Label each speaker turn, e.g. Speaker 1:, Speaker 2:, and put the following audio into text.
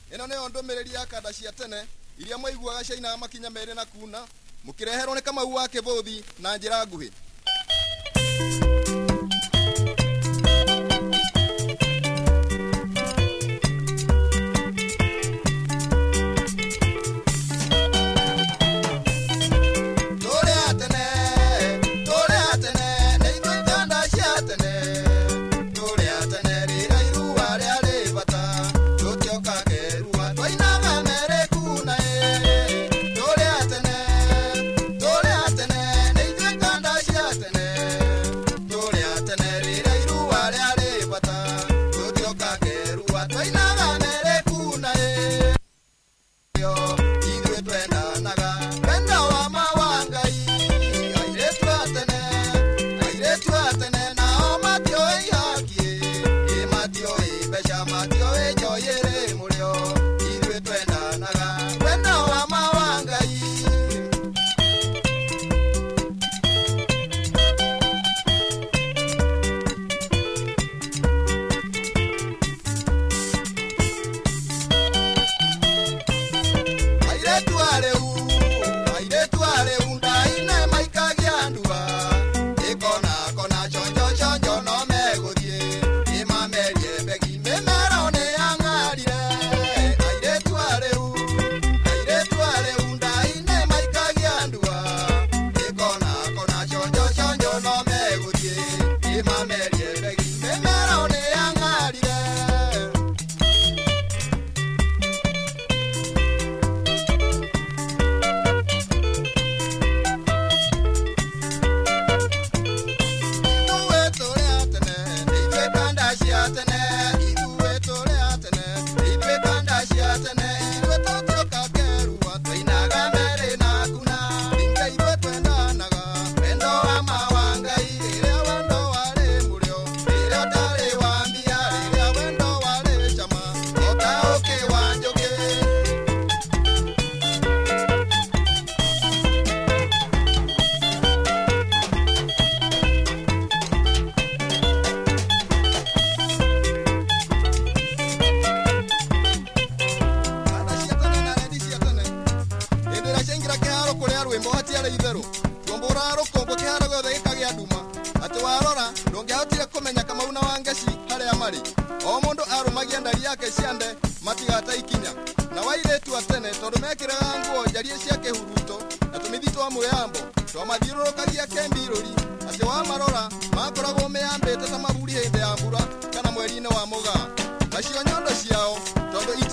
Speaker 1: ino ne ondomereri ya kanda cia tene iria mwaiguaga ciaina makinya mere na kuna mukireherwo ni Kamau wa Kibuthi na njira nguhi. O mundu arumagia ndari yake ciande matigata ikinya na wairetu atene tondu mekiraga nguo njarie cia kihuruto na tumithi twa muyambo twamathiururukagia kembiruri ati wa marora makoragwo meyambite ta maburi hindi ya mbura kana mweri-ini wa Mugaa nacio nyondo ciao tondu